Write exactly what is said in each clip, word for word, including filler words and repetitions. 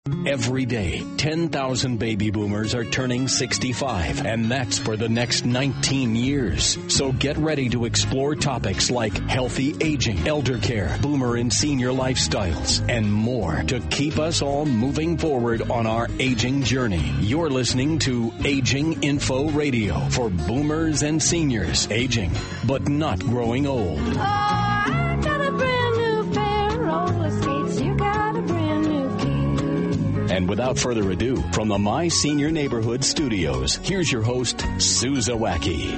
Every day, ten thousand baby boomers are turning sixty-five, and that's for the next nineteen years. So get ready to explore topics like healthy aging, elder care, boomer and senior lifestyles, and more to keep us all moving forward on our aging journey. You're listening to Aging Info Radio for boomers and seniors aging, but not growing old. Oh, I got a brand new pair of roller skates. You got a brand new key. And without further ado, from the My Senior Neighborhood Studios, here's your host, Sue Zawacki.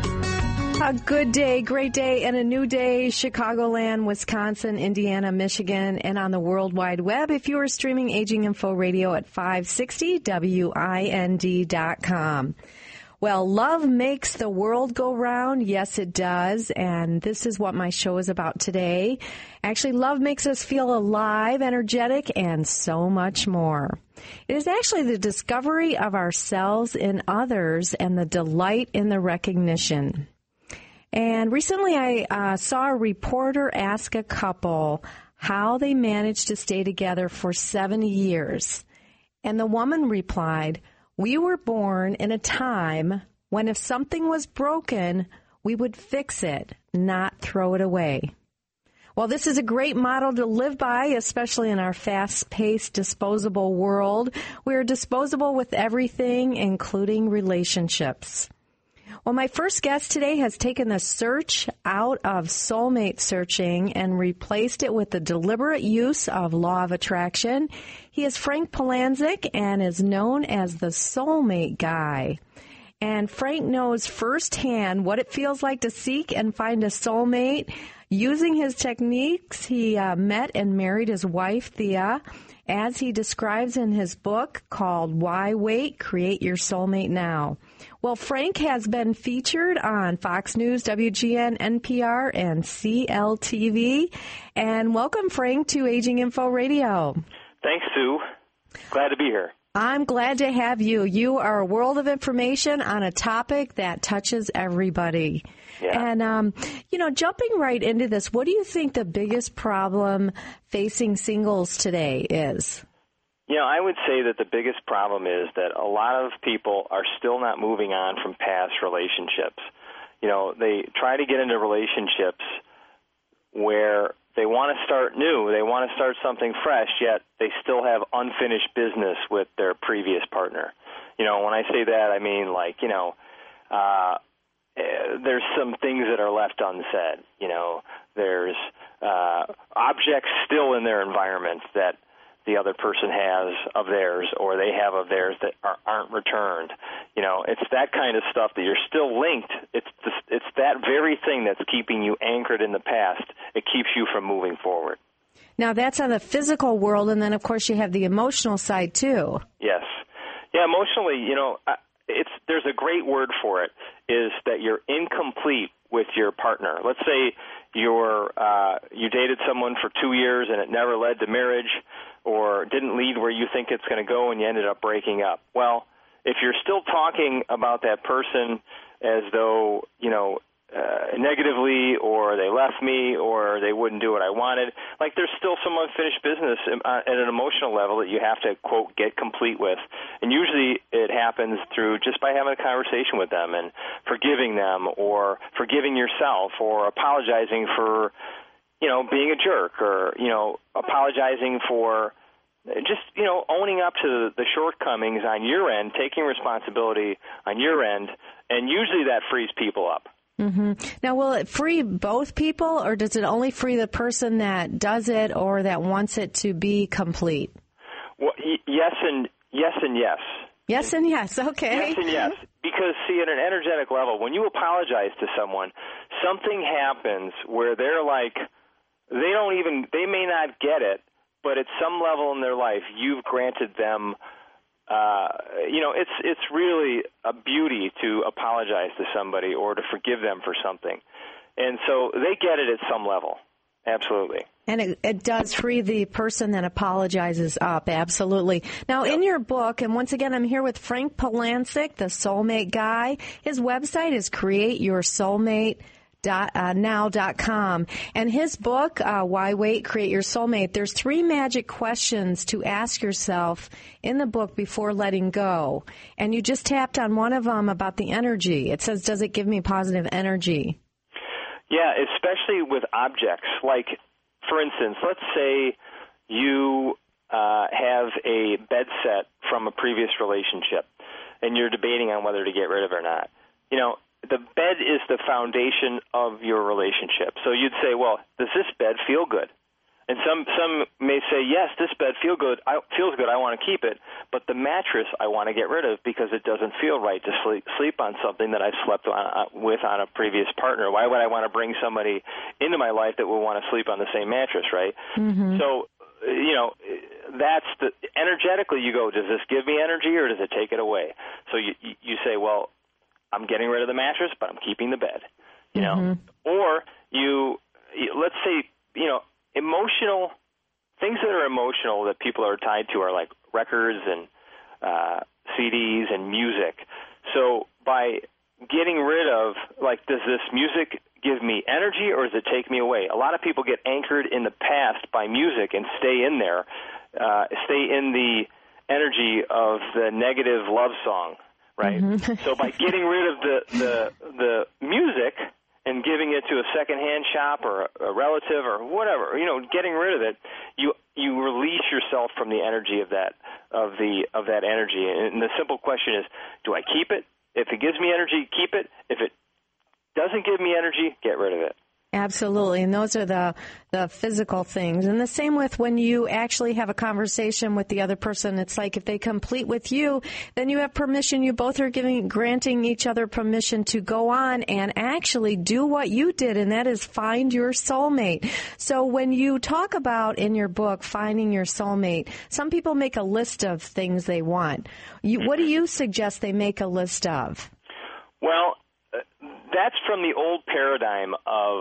A good day, great day, and a new day. Chicagoland, Wisconsin, Indiana, Michigan, and on the World Wide Web if you are streaming Aging Info Radio at five sixty W I N D dot com. Well, love makes the world go round. Yes, it does. And this is what my show is about today. Actually, love makes us feel alive, energetic, and so much more. It is actually the discovery of ourselves in others and the delight in the recognition. And recently I uh, saw a reporter ask a couple how they managed to stay together for seventy years. And the woman replied, "We were born in a time when if something was broken, we would fix it, not throw it away." Well, this is a great model to live by, especially in our fast-paced, disposable world. We are disposable with everything, including relationships. Well, my first guest today has taken the search out of soulmate searching and replaced it with the deliberate use of law of attraction. He is Frank Polanczyk and is known as the Soulmate Guy. And Frank knows firsthand what it feels like to seek and find a soulmate. Using his techniques, he uh, met and married his wife, Thea, as he describes in his book called Why Wait? Create Your Soulmate Now. Well, Frank has been featured on Fox News, W G N, N P R, and C L T V. And welcome, Frank, to Aging Info Radio. Thanks, Sue. Glad to be here. I'm glad to have you. You are a world of information on a topic that touches everybody. Yeah. And, um, you know, jumping right into this, what do you think the biggest problem facing singles today is? You know, I would say that the biggest problem is that a lot of people are still not moving on from past relationships. You know, they try to get into relationships where they want to start new, they want to start something fresh, yet they still have unfinished business with their previous partner. You know, when I say that, I mean, like, you know, uh, there's some things that are left unsaid. You know, there's uh, objects still in their environment that the other person has of theirs or they have of theirs that are, aren't returned. You know, it's that kind of stuff that you're still linked. It's the, it's that very thing that's keeping you anchored in the past. It keeps you from moving forward. Now, that's on the physical world, and then, of course, you have the emotional side, too. Yes. Yeah, emotionally, you know, it's there's a great word for it, is that you're incomplete with your partner. Let's say you're uh, you dated someone for two years and it never led to marriage, or didn't lead where you think it's going to go and you ended up breaking up. Well, if you're still talking about that person as though, you know, uh, negatively, or they left me, or they wouldn't do what I wanted, like there's still some unfinished business at an emotional level that you have to, quote, get complete with. And usually it happens through just by having a conversation with them and forgiving them, or forgiving yourself, or apologizing for, you know, being a jerk, or, you know, apologizing for just, you know, owning up to the shortcomings on your end, taking responsibility on your end, and usually that frees people up. Mm-hmm. Now, will it free both people, or does it only free the person that does it or that wants it to be complete? Well, y- yes and yes and yes. Yes and yes, okay. Yes and yes. Because, see, at an energetic level, when you apologize to someone, something happens where they're like, they don't even, they may not get it, but at some level in their life, you've granted them, uh, you know, it's it's really a beauty to apologize to somebody or to forgive them for something. And so they get it at some level. Absolutely. And it, it does free the person that apologizes up, absolutely. Now, yep. In your book, and once again, I'm here with Frank Polanczyk, the Soulmate Guy. His website is create your soulmate now dot com. And his book, uh, Why Wait? Create Your Soulmate, there's three magic questions to ask yourself in the book before letting go. And you just tapped on one of them about the energy. It says, does it give me positive energy? Yeah, especially with objects. Like, for instance, let's say you uh, have a bed set from a previous relationship, and you're debating on whether to get rid of it or not. You know, the bed is the foundation of your relationship. So you'd say, well, does this bed feel good? And some some may say, yes, this bed feel good. I, feels good. I want to keep it. But the mattress I want to get rid of because it doesn't feel right to sleep, sleep on something that I've slept on, uh, with on a previous partner. Why would I want to bring somebody into my life that will want to sleep on the same mattress, right? Mm-hmm. So, you know, that's the energetically you go, does this give me energy or does it take it away? So you you say, well, I'm getting rid of the mattress, but I'm keeping the bed, you know. Mm-hmm. Or you, you, let's say, you know, emotional, things that are emotional that people are tied to are like records and uh, C Ds and music. So by getting rid of, like, does this music give me energy or does it take me away? A lot of people get anchored in the past by music and stay in there, uh, stay in the energy of the negative love song, right? Mm-hmm. So by getting rid of the, the, the music and giving it to a secondhand shop or a relative or whatever, you know, getting rid of it, you you release yourself from the energy of that of the of that energy. And the simple question is, do I keep it? If it gives me energy, keep it. If it doesn't give me energy, get rid of it. Absolutely, and those are the, the physical things. And the same with when you actually have a conversation with the other person. It's like if they complete with you, then you have permission. You both are giving, granting each other permission to go on and actually do what you did, and that is find your soulmate. So when you talk about in your book finding your soulmate, some people make a list of things they want. You, what do you suggest they make a list of? Well, that's from the old paradigm of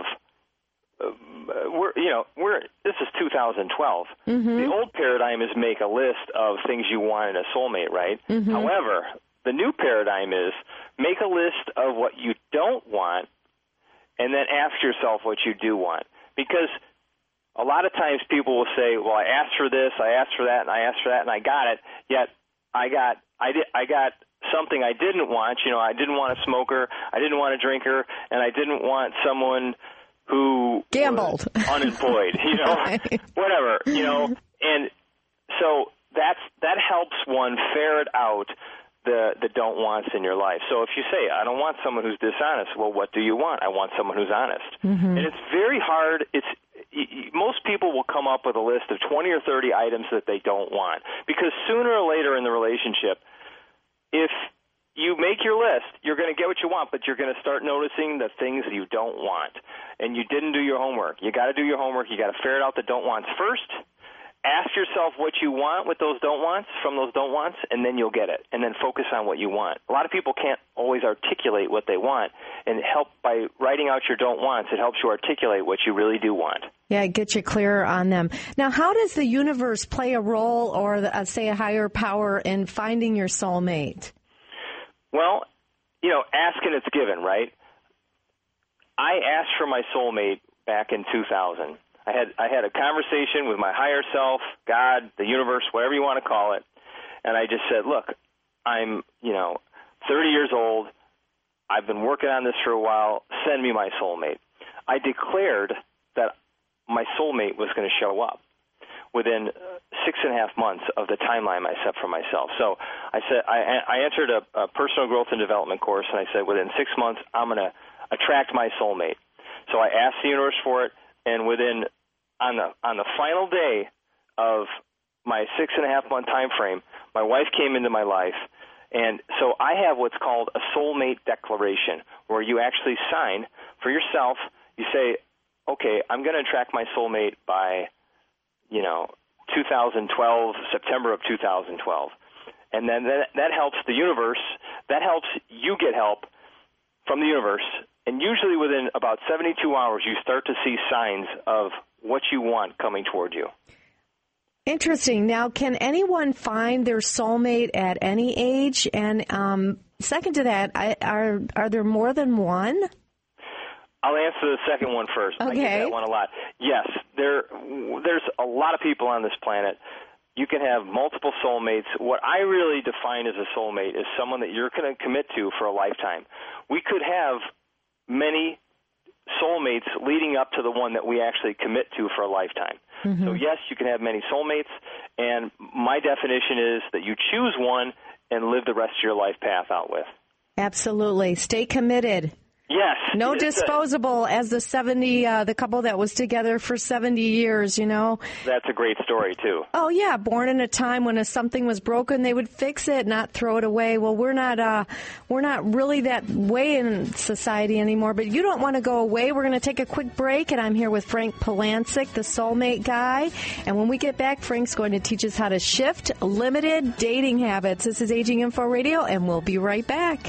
Uh, we're, you know, we're. This is two thousand twelve. Mm-hmm. The old paradigm is make a list of things you want in a soulmate, right? Mm-hmm. However, the new paradigm is make a list of what you don't want, and then ask yourself what you do want. Because a lot of times people will say, "Well, I asked for this, I asked for that, and I asked for that, and I got it." Yet I got, I did, I got something I didn't want. You know, I didn't want a smoker, I didn't want a drinker, and I didn't want someone who gambled, unemployed, you know, right. Whatever, you know, and so that's that helps one ferret out the the don't wants in your life. So if you say, I don't want someone who's dishonest, well, what do you want? I want someone who's honest. Mm-hmm. And it's very hard. It's most people will come up with a list of twenty or thirty items that they don't want, because sooner or later in the relationship, if you make your list, you're going to get what you want, but you're going to start noticing the things that you don't want. And you didn't do your homework. You got to do your homework. You got to ferret out the don't wants first. Ask yourself what you want with those don't wants, from those don't wants, and then you'll get it. And then focus on what you want. A lot of people can't always articulate what they want, and help by writing out your don't wants, it helps you articulate what you really do want. Yeah, it gets you clearer on them. Now, how does the universe play a role, or uh, say a higher power, in finding your soulmate? Well, you know, ask and it's given, right? I asked for my soulmate back in two thousand. I had I had a conversation with my higher self, God, the universe, whatever you want to call it, and I just said, look, I'm, you know, thirty years old. I've been working on this for a while. Send me my soulmate. I declared that my soulmate was going to show up within six and a half months of the timeline I set for myself. So I said I, I entered a, a personal growth and development course, and I said within six months I'm going to attract my soulmate. So I asked the universe for it, and within on the on the final day of my six and a half month time frame, my wife came into my life, and so I have what's called a soulmate declaration, where you actually sign for yourself. You say, okay, I'm going to attract my soulmate by, you know, two thousand twelve, September of two thousand twelve. And then that, that helps the universe, that helps you get help from the universe. And usually within about seventy-two hours, you start to see signs of what you want coming toward you. Interesting. Now, can anyone find their soulmate at any age? And um, second to that, I, are are there more than one? I'll answer the second one first. Okay. I get that one a lot. Yes, there. There's a lot of people on this planet. You can have multiple soulmates. What I really define as a soulmate is someone that you're going to commit to for a lifetime. We could have many soulmates leading up to the one that we actually commit to for a lifetime. Mm-hmm. So, yes, you can have many soulmates, and my definition is that you choose one and live the rest of your life path out with. Absolutely. Stay committed. Yes. No it's disposable, a, as the seventy, uh, the couple that was together for seventy years, you know. That's a great story, too. Oh, yeah. Born in a time when if something was broken, they would fix it, not throw it away. Well, we're not, uh, we're not really that way in society anymore, but you don't want to go away. We're going to take a quick break, and I'm here with Frank Polancic, the soulmate guy. And when we get back, Frank's going to teach us how to shift limited dating habits. This is Aging Info Radio, and we'll be right back.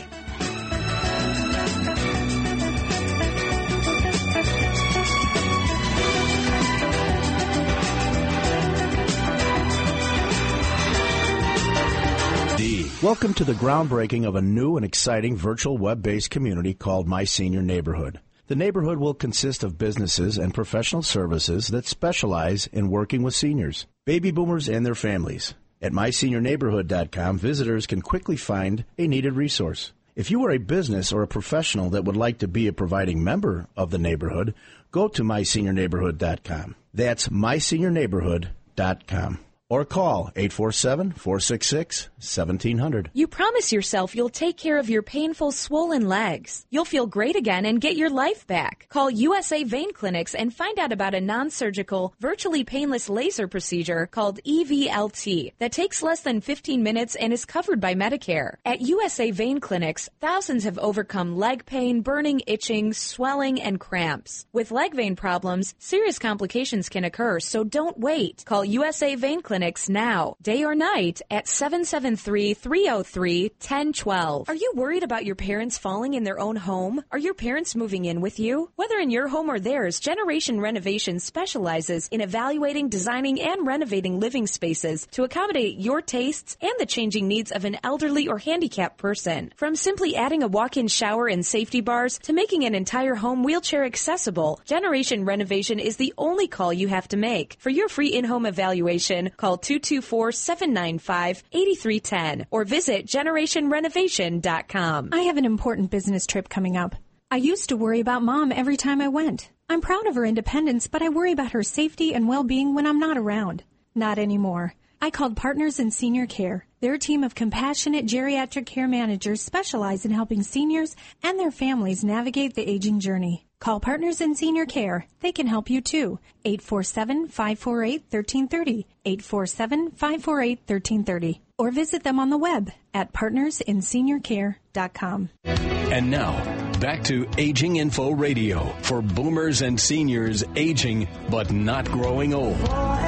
Welcome to the groundbreaking of a new and exciting virtual web-based community called My Senior Neighborhood. The neighborhood will consist of businesses and professional services that specialize in working with seniors, baby boomers, and their families. At my senior neighborhood dot com, visitors can quickly find a needed resource. If you are a business or a professional that would like to be a providing member of the neighborhood, go to my senior neighborhood dot com. That's my senior neighborhood dot com. Or call eight four seven, four six six, one seven zero zero. You promise yourself you'll take care of your painful, swollen legs. You'll feel great again and get your life back. Call U S A Vein Clinics and find out about a non-surgical, virtually painless laser procedure called E V L T that takes less than fifteen minutes and is covered by Medicare. At U S A Vein Clinics, thousands have overcome leg pain, burning, itching, swelling, and cramps. With leg vein problems, serious complications can occur, so don't wait. Call U S A Vein Clinics now, day or night, at seven seven three, three zero three, one zero one two. Are you worried about your parents falling in their own home? Are your parents moving in with you? Whether in your home or theirs, Generation Renovation specializes in evaluating, designing, and renovating living spaces to accommodate your tastes and the changing needs of an elderly or handicapped person. From simply adding a walk-in shower and safety bars to making an entire home wheelchair accessible, Generation Renovation is the only call you have to make. For your free in-home evaluation, call two two four, seven nine five, eight three one zero or visit generation renovation dot com. I have an important business trip coming up. I used to worry about Mom every time I went. I'm proud of her independence, but I worry about her safety and well-being when I'm not around. Not anymore. I called Partners in Senior Care. Their team of compassionate geriatric care managers specialize in helping seniors and their families navigate the aging journey. Call Partners in Senior Care. They can help you too. eight four seven, five four eight, one three three zero. eight four seven, five four eight, one three three zero. Or visit them on the web at partners in senior care dot com. And now, back to Aging Info Radio for boomers and seniors aging but not growing old.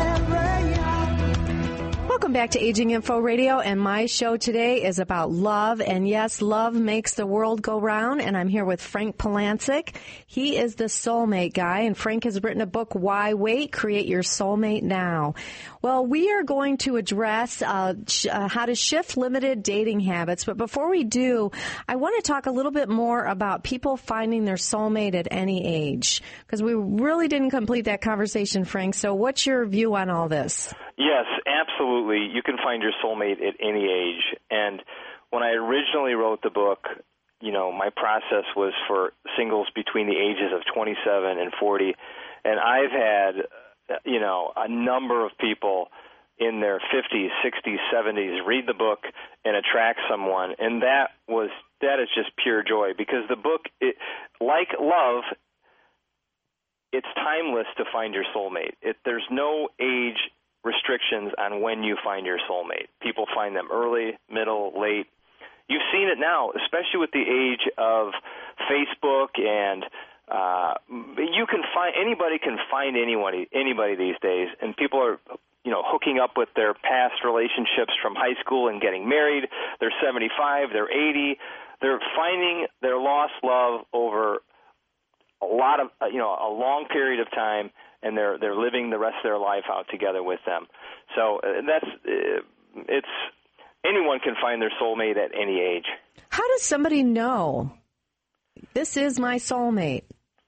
Welcome back to Aging Info Radio, and my show today is about love. And yes, love makes the world go round, and I'm here with Frank Polancic. He is the soulmate guy, and Frank has written a book, Why Wait? Create Your Soulmate Now. Well, we are going to address uh, sh- uh, how to shift limited dating habits, but before we do, I want to talk a little bit more about people finding their soulmate at any age, because we really didn't complete that conversation, Frank. So what's your view on all this? Yes, absolutely. You can find your soulmate at any age. And when I originally wrote the book, you know, my process was for singles between the ages of twenty-seven and forty. And I've had, you know, a number of people in their fifties, sixties, seventies read the book and attract someone. And that was, that is just pure joy, because the book, it, like love, it's timeless to find your soulmate. It, there's no age restrictions on when you find your soulmate. People find them early, middle, late. You've seen it now, especially with the age of Facebook, and uh, you can find anybody can find anyone, anybody these days, and people are, you know, hooking up with their past relationships from high school and getting married. They're seventy-five, they're eighty. They're finding their lost love over a lot of, you know, a long period of time, and they're they're living the rest of their life out together with them. So uh, that's uh, it's anyone can find their soulmate at any age. How does somebody know this is my soulmate?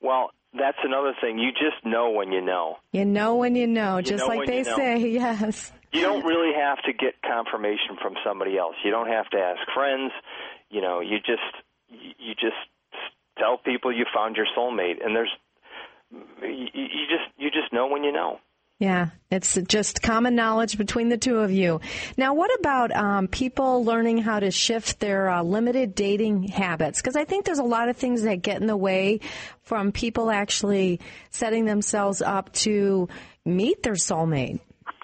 Well, that's another thing. You just know when you know. You know when you know, You just know like when they you know. say, yes. You don't really have to get confirmation from somebody else. You don't have to ask friends. You know, you just you just tell people you found your soulmate, and there's you, you just you just know when you know. Yeah, it's just common knowledge between the two of you. Now, what about um, people learning how to shift their uh, limited dating habits? Because I think there's a lot of things that get in the way from people actually setting themselves up to meet their soulmate.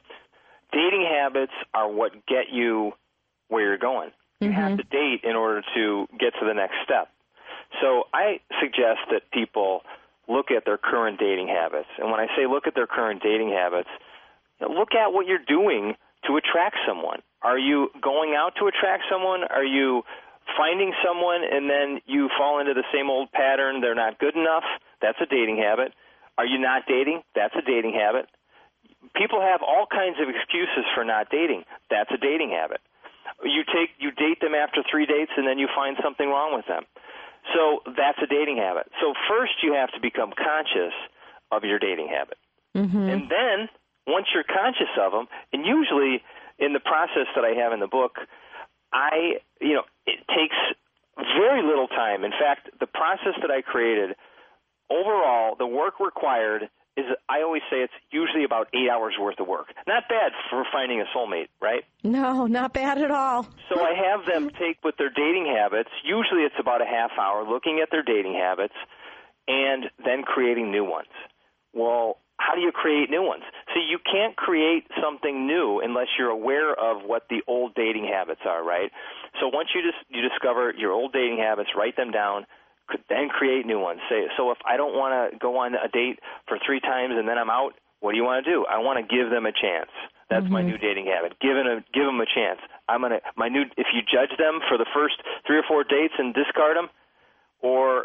Dating habits are what get you where you're going. You Mm-hmm. have to date in order to get to the next step. So I suggest that people look at their current dating habits. And when I say look at their current dating habits, look at what you're doing to attract someone. Are you going out to attract someone? Are you finding someone and then you fall into the same old pattern, they're not good enough? That's a dating habit. Are you not dating? That's a dating habit. People have all kinds of excuses for not dating. That's a dating habit. You take you date them after three dates and then you find something wrong with them. So that's a dating habit. So first you have to become conscious of your dating habit. Mm-hmm. And then once you're conscious of them, and usually in the process that I have in the book, I, you know, it takes very little time. In fact, the process that I created, overall, the work required is, I always say it's usually about eight hours worth of work. Not bad for finding a soulmate, right? No, not bad at all. So I have them take with their dating habits, usually it's about a half hour, looking at their dating habits, and then creating new ones. Well, how do you create new ones? See, you can't create something new unless you're aware of what the old dating habits are, right? So once you just you discover your old dating habits, write them down, then create new ones. Say, so if I don't want to go on a date for three times and then I'm out, what do you want to do? I want to give them a chance. That's mm-hmm. my new dating habit. Give them a, give them a chance. I'm gonna my new. If you judge them for the first three or four dates and discard them, or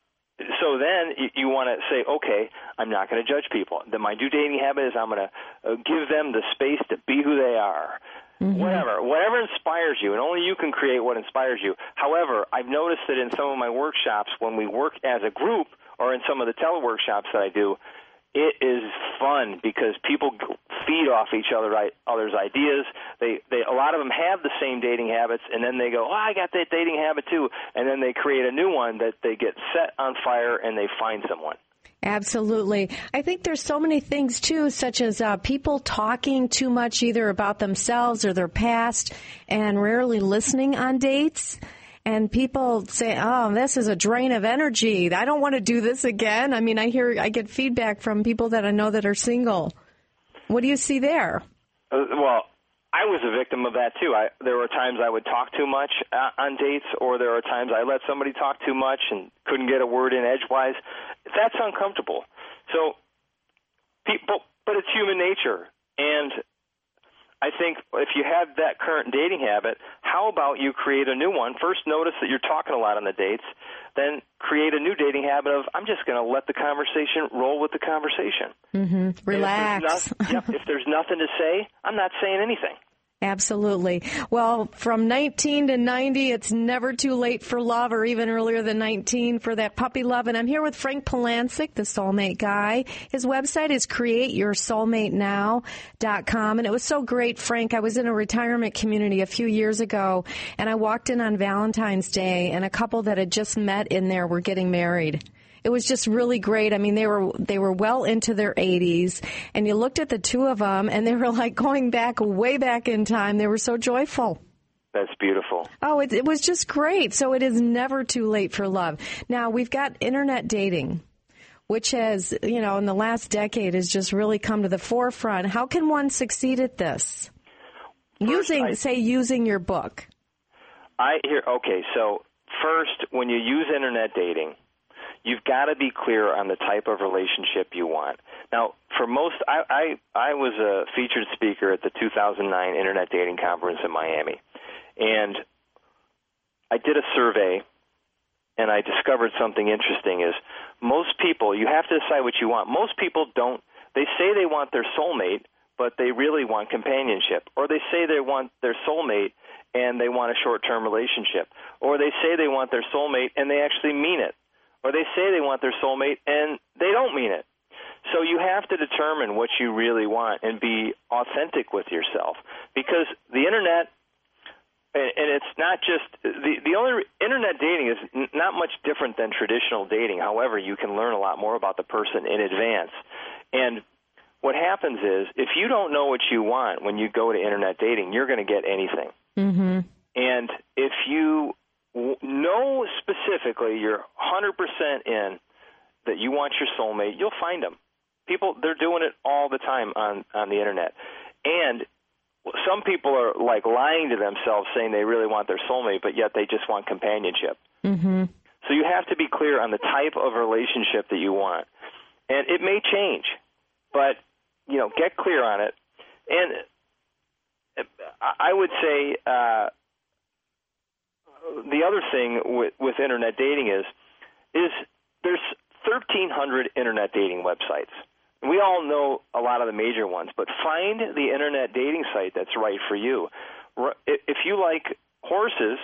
so then you, you want to say, okay, I'm not going to judge people. Then my new dating habit is I'm going to uh, give them the space to be who they are. Mm-hmm. Whatever, whatever inspires you, and only you can create what inspires you. However, I've noticed that in some of my workshops, when we work as a group, or in some of the teleworkshops that I do, it is fun because people feed off each other, other's ideas. They, they, a lot of them have the same dating habits, and then they go, oh, I got that dating habit too, and then they create a new one that they get set on fire and they find someone. Absolutely. I think there's so many things, too, such as uh, people talking too much either about themselves or their past and rarely listening on dates. And people say, oh, this is a drain of energy. I don't want to do this again. I mean, I hear, I get feedback from people that I know that are single. What do you see there? Uh, well, I was a victim of that, too. I, there were times I would talk too much uh, on dates, or there are times I let somebody talk too much and couldn't get a word in edgewise. That's uncomfortable. So, people, but it's human nature. And I think if you have that current dating habit, how about you create a new one? First, notice that you're talking a lot on the dates. Then create a new dating habit of, I'm just going to let the conversation roll with the conversation. Mm-hmm. Relax. If there's, not, yep, if there's nothing to say, I'm not saying anything. Absolutely. Well, from nineteen to ninety, it's never too late for love, or even earlier than nineteen for that puppy love. And I'm here with Frank Polancic, the soulmate guy. His website is create your soulmate now dot com. And it was so great, Frank. I was in a retirement community a few years ago, and I walked in on Valentine's Day, and a couple that had just met in there were getting married. It was just really great. I mean, they were they were well into their eighties, and you looked at the two of them, and they were like going back, way back in time. They were so joyful. That's beautiful. Oh, it, it was just great. So it is never too late for love. Now, we've got internet dating, which has, you know, in the last decade has just really come to the forefront. How can one succeed at this? First, using, I, say, using your book. I hear. Okay, so first, when you use internet dating, you've got to be clear on the type of relationship you want. Now, for most, I, I, I was a featured speaker at the two thousand nine Internet Dating Conference in Miami, and I did a survey, and I discovered something interesting is most people, you have to decide what you want. Most people don't, they say they want their soulmate, but they really want companionship, or they say they want their soulmate and they want a short-term relationship, or they say they want their soulmate and they actually mean it. or they say they want their soulmate, and they don't mean it. So you have to determine what you really want and be authentic with yourself, because the internet, and it's not just the the only internet dating is n- not much different than traditional dating. However, you can learn a lot more about the person in advance. And what happens is, if you don't know what you want when you go to internet dating, you're going to get anything. Mm-hmm. And if you w- know specifically, you're one hundred percent in that you want your soulmate, you'll find them. People, they're doing it all the time on, on the internet. And some people are like lying to themselves saying they really want their soulmate, but yet they just want companionship. Mm-hmm. So you have to be clear on the type of relationship that you want. And it may change, but, you know, get clear on it. And I would say uh, the other thing with, with internet dating is, is there's thirteen hundred internet dating websites. We all know a lot of the major ones, but find the internet dating site that's right for you. If you like horses,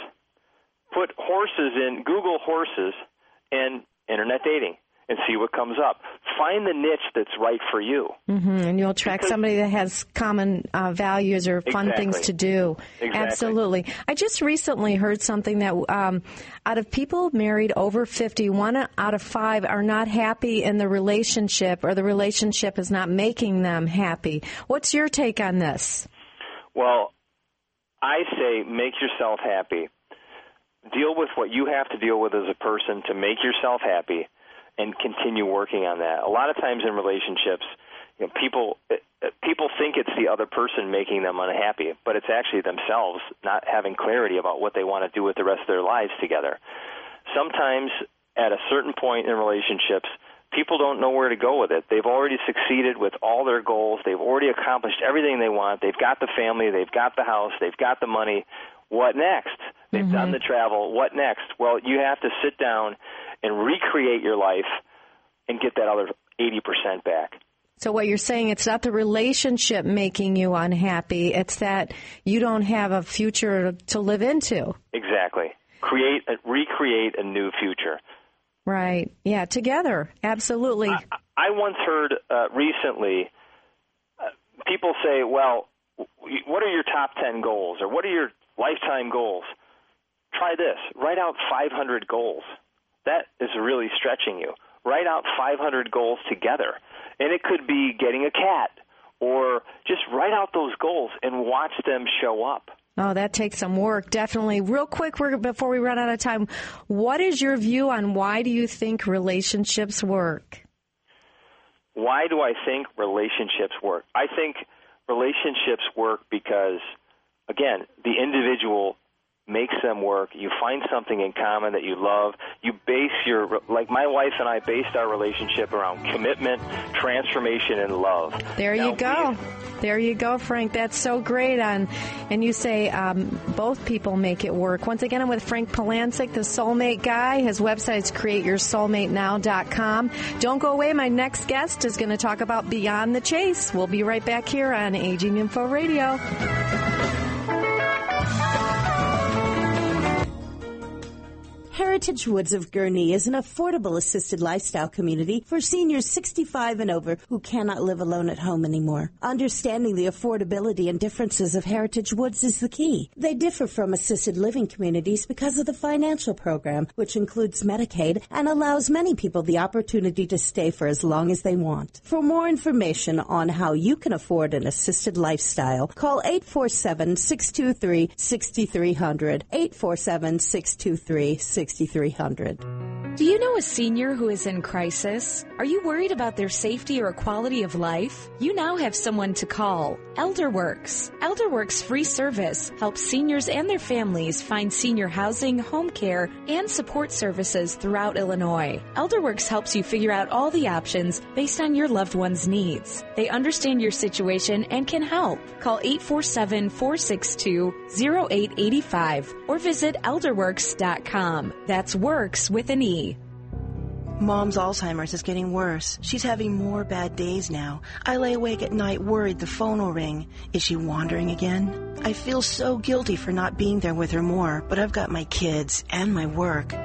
put horses in, Google horses and internet dating and see what comes up. Find the niche that's right for you. Mm-hmm. And you'll attract because, somebody that has common uh, values or fun exactly. things to do. Exactly. Absolutely. I just recently heard something that um, out of people married over fifty, one out of five are not happy in the relationship, or the relationship is not making them happy. What's your take on this? Well, I say make yourself happy. Deal with what you have to deal with as a person to make yourself happy, and continue working on that. A lot of times in relationships, you know, people people think it's the other person making them unhappy, but it's actually themselves not having clarity about what they want to do with the rest of their lives together. Sometimes at a certain point in relationships, people don't know where to go with it. They've already succeeded with all their goals. They've already accomplished everything they want. They've got the family. They've got the house. They've got the money. What next? They've mm-hmm. done the travel. What next? Well, you have to sit down and recreate your life and get that other eighty percent back. So what you're saying, it's not the relationship making you unhappy. It's that you don't have a future to live into. Exactly. Create, a, recreate a new future. Right. Yeah, together. Absolutely. I, I once heard uh, recently uh, people say, well, what are your top ten goals, or what are your lifetime goals? Try this. Write out five hundred goals. That is really stretching you. Write out five hundred goals together. And it could be getting a cat, or just write out those goals and watch them show up. Oh, that takes some work, definitely. Real quick, we're, before we run out of time, what is your view on why do you think relationships work? Why do I think relationships work? I think relationships work because, again, the individual makes them work. You find something in common that you love. You base your, like my wife and I based our relationship around commitment, transformation, and love. There now, you go. We, there you go, Frank. That's so great. And, and you say um, both people make it work. Once again, I'm with Frank Polanczyk, the Soulmate Guy. His website is create your soulmate now dot com. Don't go away. My next guest is going to talk about Beyond the Chase. We'll be right back here on Aging Info Radio. Heritage Woods of Gurnee is an affordable assisted lifestyle community for seniors sixty-five and over who cannot live alone at home anymore. Understanding the affordability and differences of Heritage Woods is the key. They differ from assisted living communities because of the financial program, which includes Medicaid and allows many people the opportunity to stay for as long as they want. For more information on how you can afford an assisted lifestyle, call eight four seven, six two three, six three zero zero, eight four seven, six two three, six three zero zero. Do you know a senior who is in crisis? Are you worried about their safety or quality of life? You now have someone to call. ElderWorks. ElderWorks free service helps seniors and their families find senior housing, home care, and support services throughout Illinois. ElderWorks helps you figure out all the options based on your loved one's needs. They understand your situation and can help. Call eight four seven, four six two, zero eight eight five or visit elderworks dot com. That's works with an E. Mom's Alzheimer's is getting worse. She's having more bad days now. I lay awake at night worried the phone will ring. Is she wandering again? I feel so guilty for not being there with her more, but I've got my kids and my work.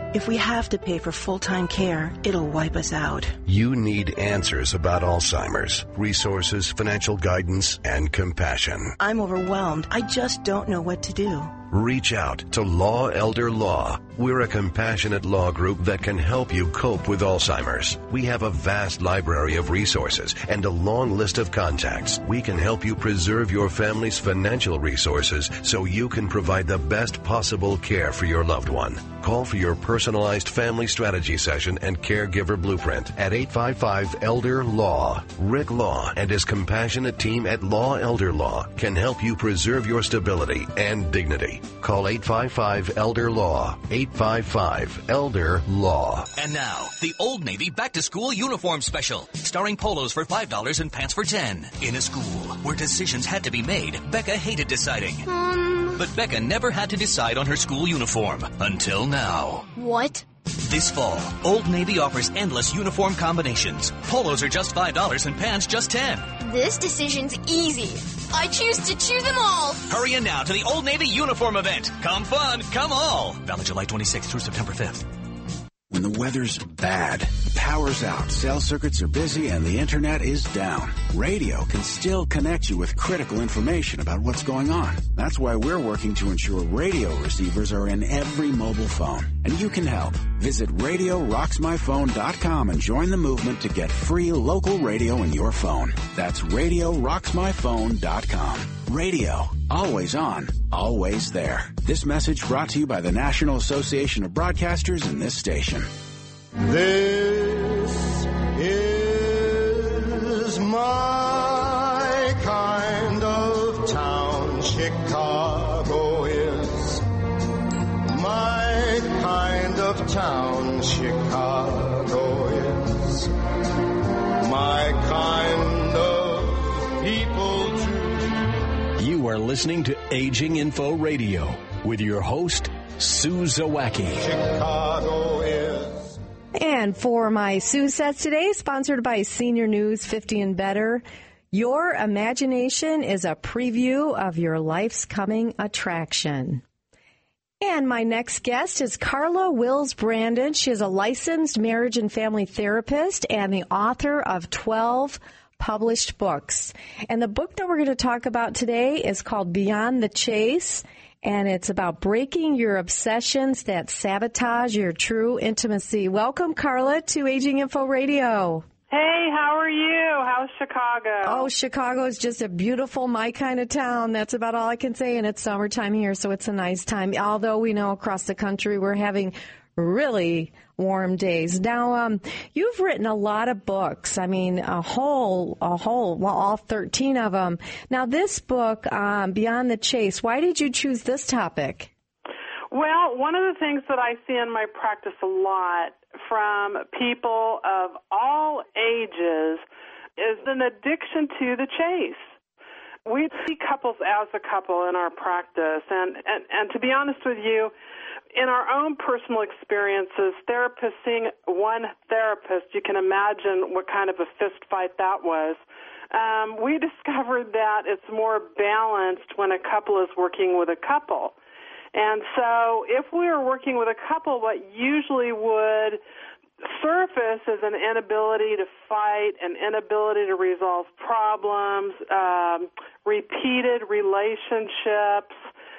If we have to pay for full-time care, it'll wipe us out. You need answers about Alzheimer's, resources, financial guidance, and compassion. I'm overwhelmed. I just don't know what to do. Reach out to Law Elder Law. We're a compassionate law group that can help you cope with Alzheimer's. We have a vast library of resources and a long list of contacts. We can help you preserve your family's financial resources so you can provide the best possible care for your loved one. Call for your personalized family strategy session and caregiver blueprint at eight five five elder law. Rick Law and his compassionate team at Law Elder Law can help you preserve your stability and dignity. Call eight five five elder law. eight five five elder law. And now, the Old Navy back-to-school uniform special, starring polos for five dollars and pants for ten dollars. In a school where decisions had to be made, Becca hated deciding. Um... But Becca never had to decide on her school uniform until now. What? This fall, Old Navy offers endless uniform combinations. Polos are just five dollars and pants just ten dollars. This decision's easy. I choose to chew them all. Hurry in now to the Old Navy uniform event. Come fun, come all. Valid July twenty-sixth through September fifth. When the weather's bad, the power's out, cell circuits are busy, and the internet is down, radio can still connect you with critical information about what's going on. That's why we're working to ensure radio receivers are in every mobile phone. And you can help. Visit radio rocks my phone dot com and join the movement to get free local radio in your phone. That's radio rocks my phone dot com. Radio. Always on. Always there. This message brought to you by the National Association of Broadcasters and this station. This is my kind of town. Chicago is my kind of town. Chicago is my kind of people too. You are listening to Aging Info Radio with your host, Sue Zawacki. Chicago is. And for my Sue Sets today, sponsored by Senior News fifty and Better, your imagination is a preview of your life's coming attraction. And my next guest is Carla Wills Brandon. She is a licensed marriage and family therapist and the author of twelve published books. And the book that we're going to talk about today is called Beyond the Chase, and it's about breaking your obsessions that sabotage your true intimacy. Welcome, Carla, to Aging Info Radio. Hey, how are you? How's Chicago? Oh, Chicago is just a beautiful, my kind of town. That's about all I can say, and it's summertime here, so it's a nice time. Although we know across the country we're having really warm days. Now, um, you've written a lot of books. I mean, a whole, a whole, well, all thirteen of them. Now, this book, um, Beyond the Chase, why did you choose this topic? Well, one of the things that I see in my practice a lot from people of all ages is an addiction to the chase. We see couples as a couple in our practice, and, and, and to be honest with you, in our own personal experiences, therapists seeing one therapist, you can imagine what kind of a fist fight that was. Um, we discovered that it's more balanced when a couple is working with a couple. And so if we are working with a couple, what usually would surface is an inability to fight, an inability to resolve problems, um, repeated relationships.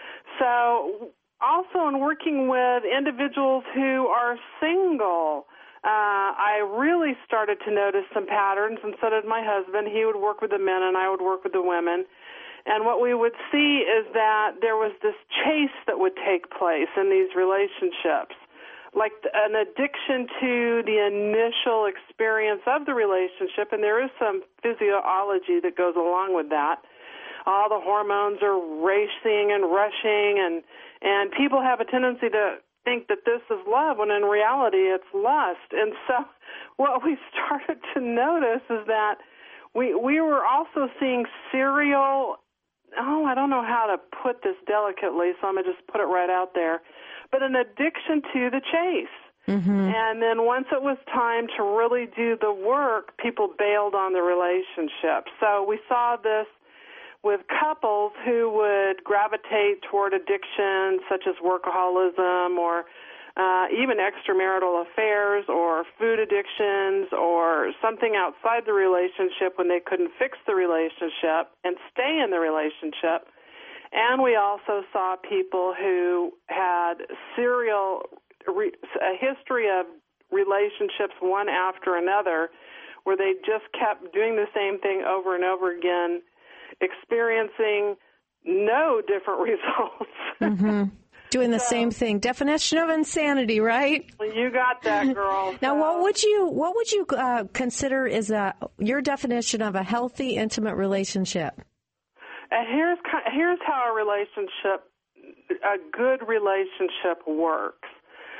So also in working with individuals who are single, uh, I really started to notice some patterns, and so did my husband. He would work with the men, and I would work with the women. And what we would see is that there was this chase that would take place in these relationships, like an addiction to the initial experience of the relationship, and there is some physiology that goes along with that. All the hormones are racing and rushing, and And people have a tendency to think that this is love, when in reality it's lust. And so what we started to notice is that we we were also seeing serial, oh, I don't know how to put this delicately, so I'm going to just put it right out there, but an addiction to the chase. Mm-hmm. And then once it was time to really do the work, people bailed on the relationship. So we saw this with couples who would gravitate toward addiction, such as workaholism or uh, even extramarital affairs or food addictions or something outside the relationship when they couldn't fix the relationship and stay in the relationship. And we also saw people who had serial, re, a history of relationships one after another where they just kept doing the same thing over and over again, experiencing no different results. Mm-hmm. Doing the so, same thing. Definition of insanity, right? You got that, girl. Now, so. what would you what would you uh, consider is a, your definition of a healthy, intimate relationship? And here's here's how a relationship, a good relationship works.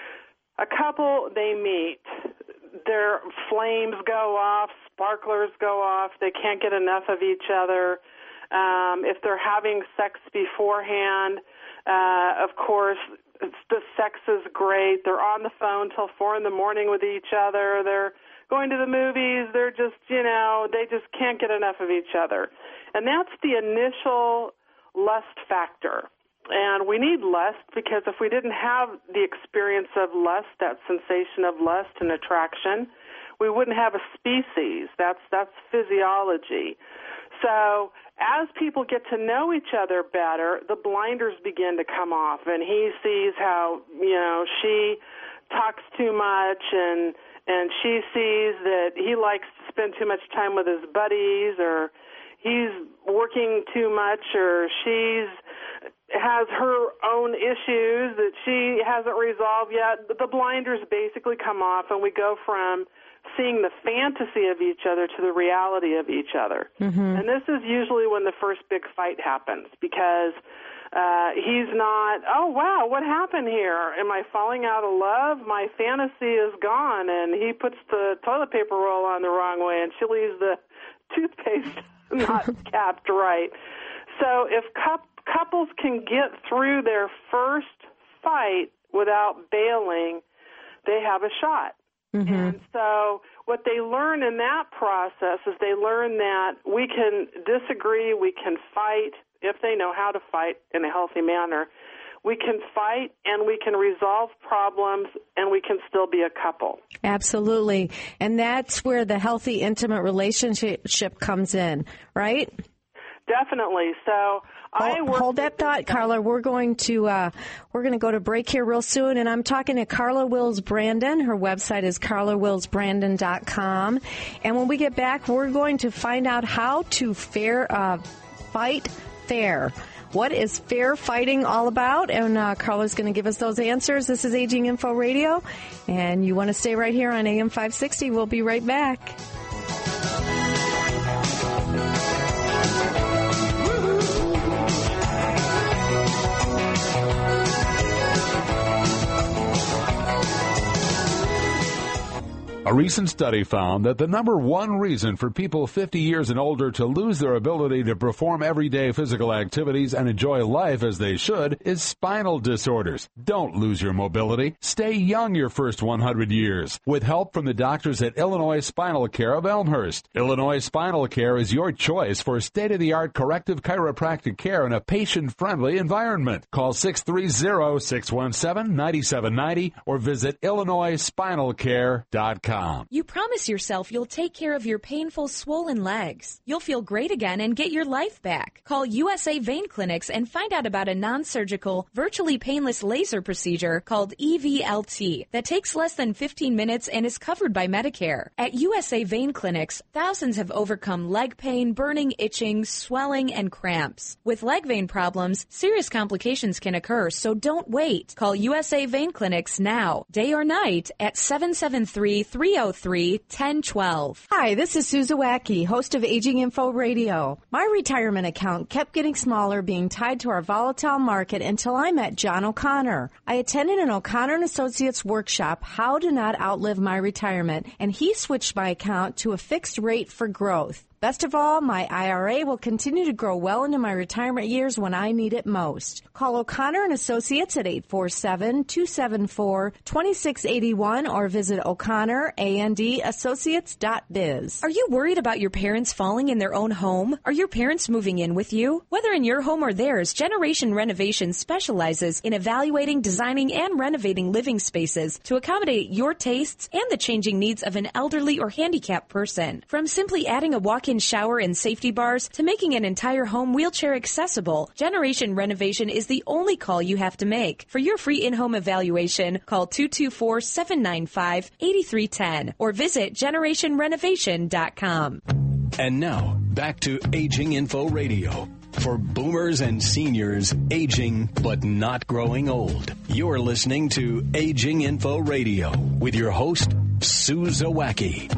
A couple, they meet. Their flames go off, sparklers go off. They can't get enough of each other. Um, if they're having sex beforehand, uh, of course, the sex is great. They're on the phone till four in the morning with each other. They're going to the movies. They're just, you know, they just can't get enough of each other. And that's the initial lust factor. And we need lust because if we didn't have the experience of lust, that sensation of lust and attraction, we wouldn't have a species. That's that's physiology. So as people get to know each other better, the blinders begin to come off, and he sees how, you know, she talks too much, and and she sees that he likes to spend too much time with his buddies, or he's working too much, or she's has her own issues that she hasn't resolved yet. The blinders basically come off, and we go from seeing the fantasy of each other to the reality of each other. Mm-hmm. And this is usually when the first big fight happens, because uh, he's not, oh, wow, what happened here? Am I falling out of love? My fantasy is gone, and he puts the toilet paper roll on the wrong way, and she leaves the toothpaste not capped right. So if cup couples can get through their first fight without bailing, they have a shot. Mm-hmm. And so what they learn in that process is they learn that we can disagree, we can fight, if they know how to fight in a healthy manner. We can fight and we can resolve problems and we can still be a couple. Absolutely. And that's where the healthy, intimate relationship comes in, right? Definitely. So I hold, hold that thought, Carla. We're going to uh, we're going to go to break here real soon, and I'm talking to Carla Wills Brandon. Her website is carla wills brandon dot com. And when we get back, we're going to find out how to fair uh, fight fair. What is fair fighting all about? And uh, Carla's going to give us those answers. This is Aging Info Radio, and you want to stay right here on A M five sixty. We'll be right back. A recent study found that the number one reason for people fifty years and older to lose their ability to perform everyday physical activities and enjoy life as they should is spinal disorders. Don't lose your mobility. Stay young your first one hundred years with help from the doctors at Illinois Spinal Care of Elmhurst. Illinois Spinal Care is your choice for state-of-the-art corrective chiropractic care in a patient-friendly environment. Call six three zero, six one seven, nine seven nine zero or visit illinois spinal care dot com. You promise yourself you'll take care of your painful, swollen legs. You'll feel great again and get your life back. Call U S A Vein Clinics and find out about a non-surgical, virtually painless laser procedure called E V L T that takes less than fifteen minutes and is covered by Medicare. At U S A Vein Clinics, thousands have overcome leg pain, burning, itching, swelling, and cramps. With leg vein problems, serious complications can occur, so don't wait. Call U S A Vein Clinics now, day or night, at seven seven three, three oh three, one oh one two. Hi, this is Suze Wacky, host of Aging Info Radio. My retirement account kept getting smaller, being tied to our volatile market until I met John O'Connor. I attended an O'Connor and Associates workshop, How to Not Outlive My Retirement, and he switched my account to a fixed rate for growth. Best of all, my I R A will continue to grow well into my retirement years when I need it most. Call O'Connor and Associates at eight four seven, two seven four, two six eight one or visit O'Connor and Associates dot biz. Are you worried about your parents falling in their own home? Are your parents moving in with you? Whether in your home or theirs, Generation Renovation specializes in evaluating, designing, and renovating living spaces to accommodate your tastes and the changing needs of an elderly or handicapped person. From simply adding a walk-in shower and safety bars to making an entire home wheelchair accessible, Generation Renovation is the only call you have to make. For your free in-home evaluation, call two two four, seven nine five, eight three one zero or visit generation renovation dot com. And now, back to Aging Info Radio. For boomers and seniors, aging but not growing old. You're listening to Aging Info Radio with your host, Sue Zawacki.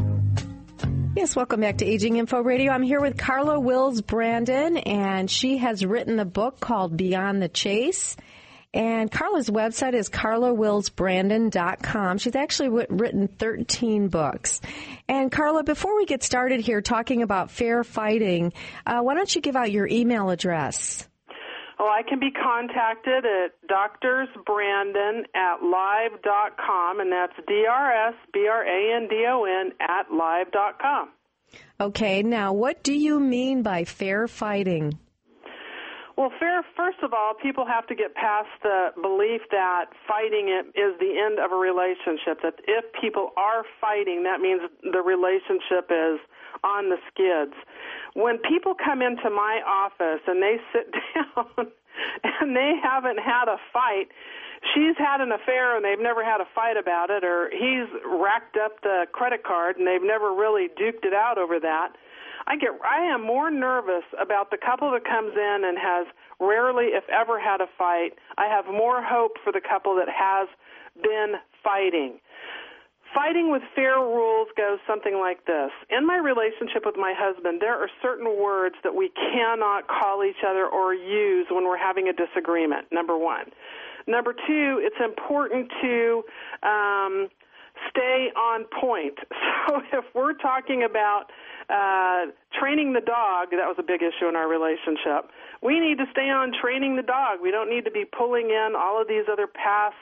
Yes, welcome back to Aging Info Radio. I'm here with Carla Wills Brandon, and she has written a book called Beyond the Chase. And Carla's website is carla wills brandon dot com. She's actually written thirteen books. And Carla, before we get started here talking about fair fighting, uh, why don't you give out your email address? Well, I can be contacted at drsbrandon at live dot com, and that's D R S B R A N D O N at live dot com. Okay, now what do you mean by fair fighting? Well, fair, first of all, people have to get past the belief that fighting it is the end of a relationship, that if people are fighting, that means the relationship is on the skids. When people come into my office and they sit down and they haven't had a fight, she's had an affair and they've never had a fight about it, or he's racked up the credit card and they've never really duked it out over that, I get I am more nervous about the couple that comes in and has rarely, if ever, had a fight. I have more hope for the couple that has been fighting. Fighting with fair rules goes something like this. In my relationship with my husband, there are certain words that we cannot call each other or use when we're having a disagreement, number one. Number two, it's important to um, stay on point. So if we're talking about uh, training the dog, that was a big issue in our relationship. We need to stay on training the dog. We don't need to be pulling in all of these other past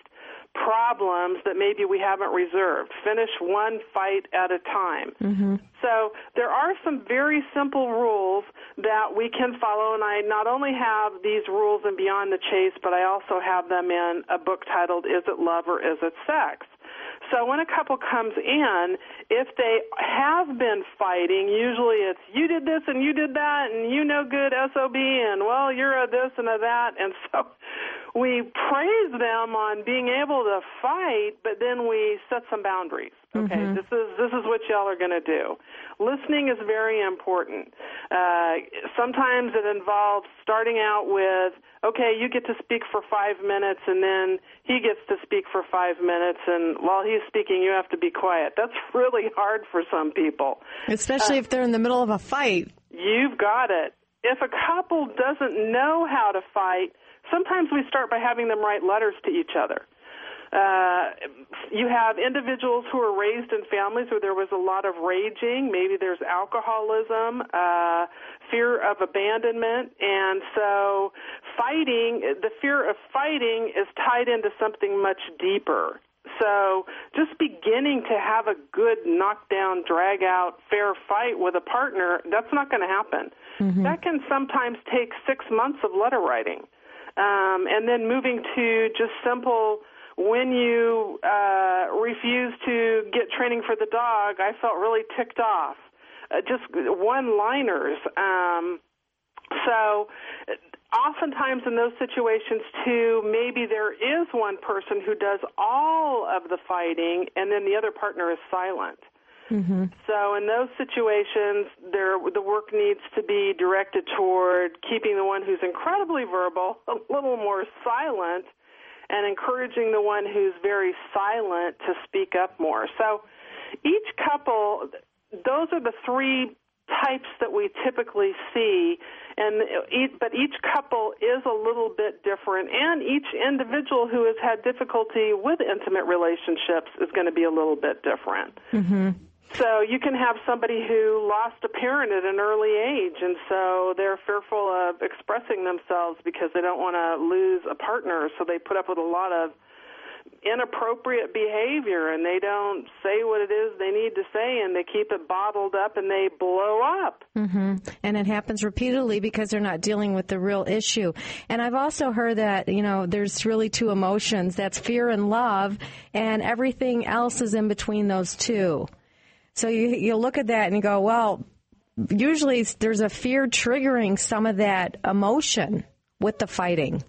problems that maybe we haven't reserved. Finish one fight at a time. Mm-hmm. So there are some very simple rules that we can follow, and I not only have these rules in Beyond the Chase, but I also have them in a book titled Is It Love or Is It Sex? So when a couple comes in, if they have been fighting, usually it's you did this and you did that and you no good S O B and, well, you're a this and a that. And so we praise them on being able to fight, but then we set some boundaries. Okay, mm-hmm. this is this is what y'all are going to do. Listening is very important. Uh, sometimes it involves starting out with, okay, you get to speak for five minutes, and then he gets to speak for five minutes, and while he's speaking, you have to be quiet. That's really hard for some people. Especially uh, if they're in the middle of a fight. You've got it. If a couple doesn't know how to fight, sometimes we start by having them write letters to each other. Uh, you have individuals who are raised in families where there was a lot of raging. Maybe there's alcoholism, uh, fear of abandonment, and so fighting, the fear of fighting is tied into something much deeper. So just beginning to have a good knockdown, drag-out, fair fight with a partner, that's not going to happen. Mm-hmm. That can sometimes take six months of letter writing. Um, and then moving to just simple, when you uh, refuse to get training for the dog, I felt really ticked off. Uh, just one-liners. Um, so oftentimes in those situations, too, maybe there is one person who does all of the fighting, and then the other partner is silent. Mm-hmm. So in those situations, there, the work needs to be directed toward keeping the one who's incredibly verbal a little more silent and encouraging the one who's very silent to speak up more. So each couple, those are the three types that we typically see, and each, but each couple is a little bit different, and each individual who has had difficulty with intimate relationships is going to be a little bit different. Mm-hmm. So you can have somebody who lost a parent at an early age, and so they're fearful of expressing themselves because they don't want to lose a partner, so they put up with a lot of inappropriate behavior, and they don't say what it is they need to say, and they keep it bottled up, and they blow up. Mm-hmm. And it happens repeatedly because they're not dealing with the real issue. And I've also heard that, you know, there's really two emotions. That's fear and love, and everything else is in between those two. So you you look at that and you go, well, usually there's a fear triggering some of that emotion with the fighting.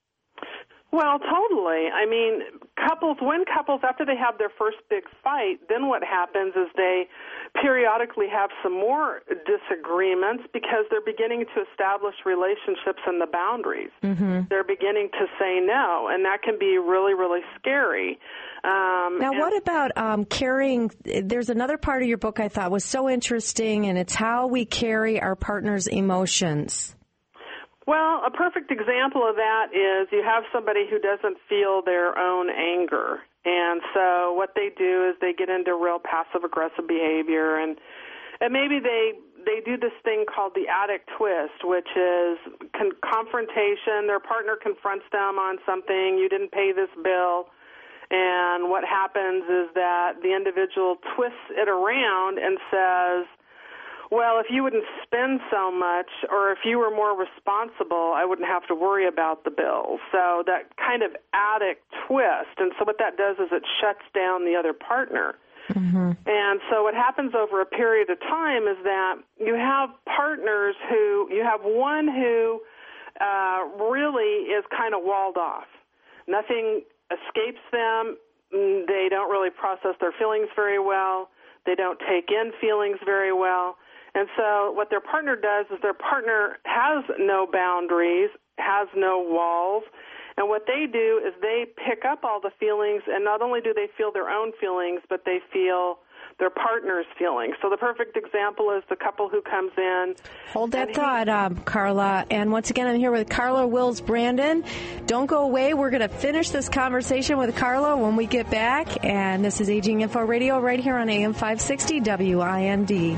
Well, totally. I mean, couples, when couples, after they have their first big fight, then what happens is they periodically have some more disagreements because they're beginning to establish relationships and the boundaries. Mm-hmm. They're beginning to say no, and that can be really, really scary. Um, now, and- what about um, carrying? There's another part of your book I thought was so interesting, and it's how we carry our partner's emotions. Well, a perfect example of that is you have somebody who doesn't feel their own anger. And so what they do is they get into real passive-aggressive behavior, and and maybe they they do this thing called the addict twist, which is con- confrontation. Their partner confronts them on something, you didn't pay this bill, and what happens is that the individual twists it around and says, well, if you wouldn't spend so much or if you were more responsible, I wouldn't have to worry about the bills. So that kind of addict twist. And so what that does is it shuts down the other partner. Mm-hmm. And so what happens over a period of time is that you have partners who, you have one who uh, really is kind of walled off. Nothing escapes them. They don't really process their feelings very well. They don't take in feelings very well. And so what their partner does is their partner has no boundaries, has no walls, and what they do is they pick up all the feelings, and not only do they feel their own feelings, but they feel their partner's feelings. So the perfect example is the couple who comes in. Hold that thought, um, Carla. And once again, I'm here with Carla Wills Brandon. Don't go away. We're going to finish this conversation with Carla when we get back. And this is Aging Info Radio right here on A M five sixty W I N D.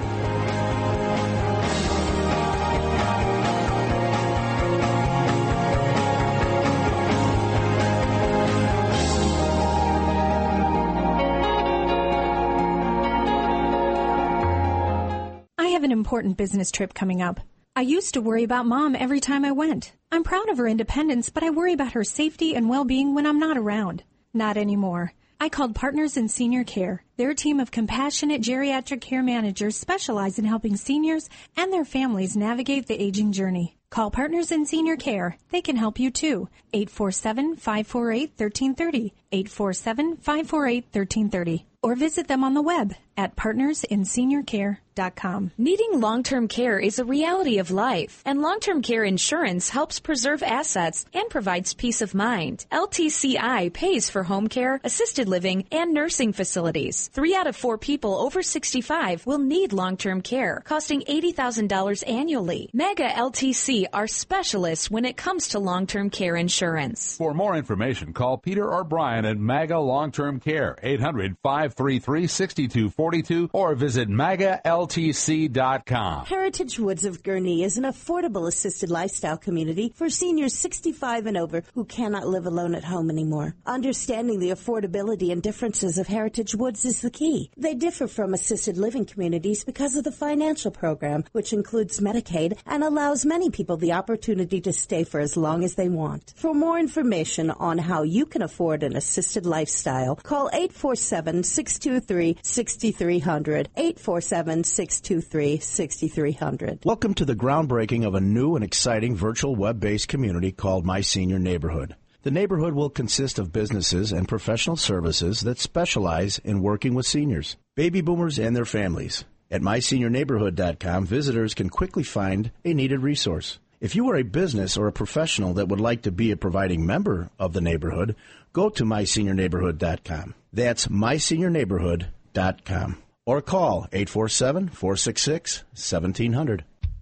I have an important business trip coming up. I used to worry about Mom every time I went. I'm proud of her independence, but I worry about her safety and well-being when I'm not around. Not anymore. I called Partners in Senior Care. Their team of compassionate geriatric care managers specialize in helping seniors and their families navigate the aging journey. Call Partners in Senior Care. They can help you too. eight four seven, five four eight, one three three zero. eight four seven, five four eight, one three three zero. Or visit them on the web at partners in senior care dot com. Needing long-term care is a reality of life, and long-term care insurance helps preserve assets and provides peace of mind. L T C I pays for home care, assisted living, and nursing facilities. Three out of four people over sixty-five will need long-term care, costing eighty thousand dollars annually. Mega L T C are specialists when it comes to long-term care insurance. For more information, call Peter or Brian at MAGA Long-Term Care, eight hundred, five three three, six two four two, or visit maga L T C dot com. Heritage Woods of Gurnee is an affordable assisted lifestyle community for seniors sixty-five and over who cannot live alone at home anymore. Understanding the affordability and differences of Heritage Woods is the key. They differ from assisted living communities because of the financial program, which includes Medicaid and allows many people the opportunity to stay for as long as they want. For more information on how you can afford an assisted lifestyle, call eight four seven, six two three, six three zero zero, eight four seven, six two three, six three zero zero. Welcome to the groundbreaking of a new and exciting virtual web-based community called My Senior Neighborhood. The neighborhood will consist of businesses and professional services that specialize in working with seniors, baby boomers, and their families. At my senior neighborhood dot com, visitors can quickly find a needed resource. If you are a business or a professional that would like to be a providing member of the neighborhood, go to my senior neighborhood dot com. That's my senior neighborhood dot com. Or call eight four seven, four six six, one seven zero zero.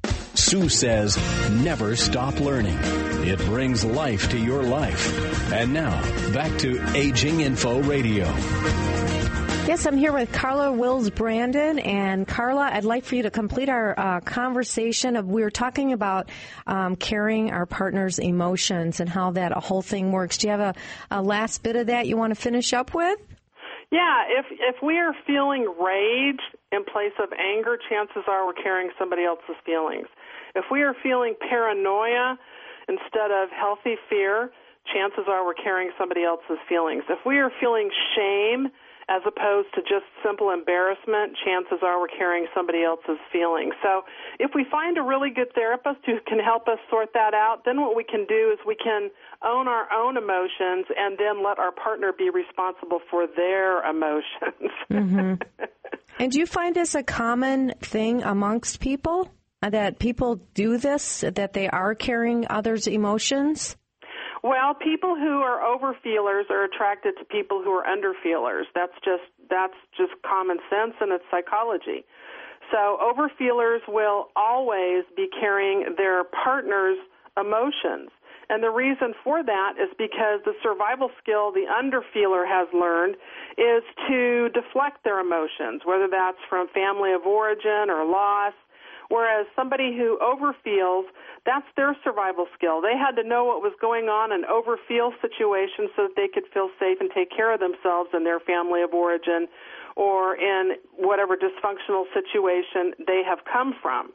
Sue says, never stop learning. It brings life to your life. And now, back to Aging Info Radio. Yes, I'm here with Carla Wills Brandon. And Carla, I'd like for you to complete our uh, conversation of, we were talking about um, carrying our partner's emotions and how that whole thing works. Do you have a, a last bit of that you want to finish up with? Yeah, if if we are feeling rage in place of anger, chances are we're carrying somebody else's feelings. If we are feeling paranoia instead of healthy fear, chances are we're carrying somebody else's feelings. If we are feeling shame as opposed to just simple embarrassment, chances are we're carrying somebody else's feelings. So if we find a really good therapist who can help us sort that out, then what we can do is we can own our own emotions and then let our partner be responsible for their emotions. Mm-hmm. And do you find this a common thing amongst people, that people do this, that they are carrying others' emotions? Well, people who are overfeelers are attracted to people who are underfeelers. That's just that's just common sense, and it's psychology. So overfeelers will always be carrying their partner's emotions. And the reason for that is because the survival skill the underfeeler has learned is to deflect their emotions, whether that's from family of origin or loss. Whereas somebody who overfeels, that's their survival skill. They had to know what was going on in overfeel situations so that they could feel safe and take care of themselves and their family of origin or in whatever dysfunctional situation they have come from.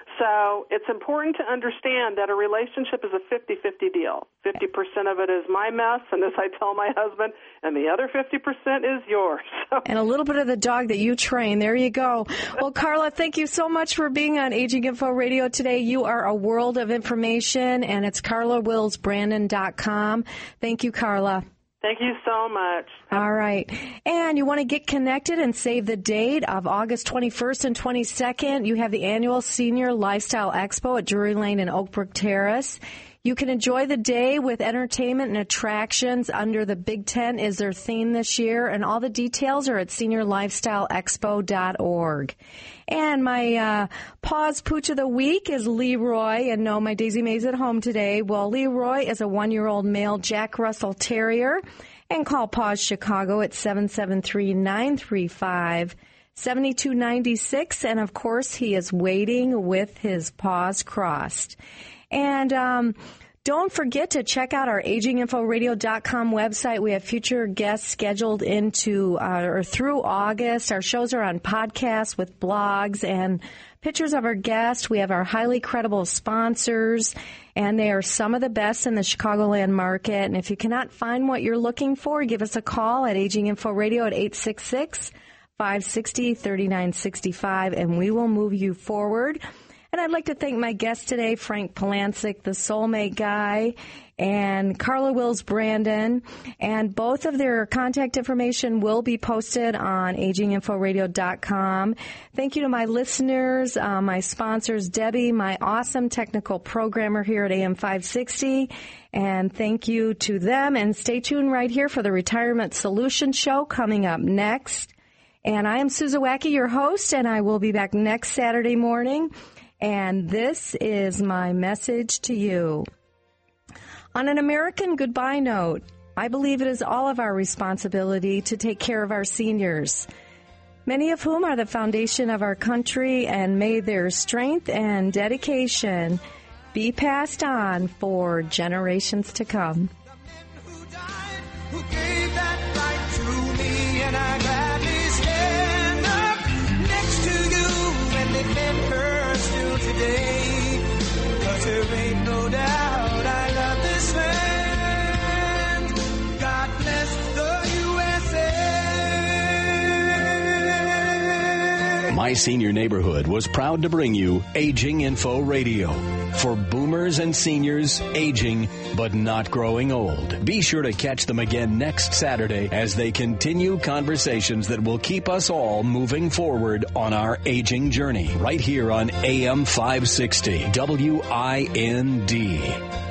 So it's important to understand that a relationship is a fifty-fifty deal. fifty percent of it is my mess, and as I tell my husband, and the other fifty percent is yours. And a little bit of the dog that you train. There you go. Well, Carla, thank you so much for being on Aging Info Radio today. You are a world of information, and it's carla wills brandon dot com. Thank you, Carla. Thank you so much. All right. And you want to get connected and save the date of August twenty-first and twenty-second. You have the annual Senior Lifestyle Expo at Drury Lane and Oakbrook Terrace. You can enjoy the day with entertainment and attractions under the Big Tent is their theme this year, and all the details are at senior lifestyle expo dot org. And my uh, Paws Pooch of the Week is Leroy, and no, my Daisy May's at home today. Well, Leroy is a one-year-old male Jack Russell Terrier, and call Paws Chicago at seven seven three, nine three five, seven two nine six, and of course he is waiting with his paws crossed. And um, don't forget to check out our aging info radio dot com website. We have future guests scheduled into uh, or through August. Our shows are on podcasts with blogs and pictures of our guests. We have our highly credible sponsors, and they are some of the best in the Chicagoland market. And if you cannot find what you're looking for, give us a call at Aging Info Radio at eight six six, five six zero, three nine six five, and we will move you forward. And I'd like to thank my guest today, Frank Polancic, the Soulmate Guy, and Carla Wills Brandon. And both of their contact information will be posted on aging info radio dot com. Thank you to my listeners, uh, my sponsors, Debbie, my awesome technical programmer here at A M five sixty. And thank you to them. And stay tuned right here for the Retirement Solution Show coming up next. And I am Susan Wacky, your host, and I will be back next Saturday morning. And this is my message to you. On an American goodbye note, I believe it is all of our responsibility to take care of our seniors, many of whom are the foundation of our country, and may their strength and dedication be passed on for generations to come. Who gave that right to me, and I gladly stand up next to you and defend her still today, 'cause there ain't no doubt I love this land. God bless the U S A. My Senior Neighborhood was proud to bring you Aging Info Radio. For boomers and seniors aging but not growing old. Be sure to catch them again next Saturday as they continue conversations that will keep us all moving forward on our aging journey. Right here on A M five sixty W I N D.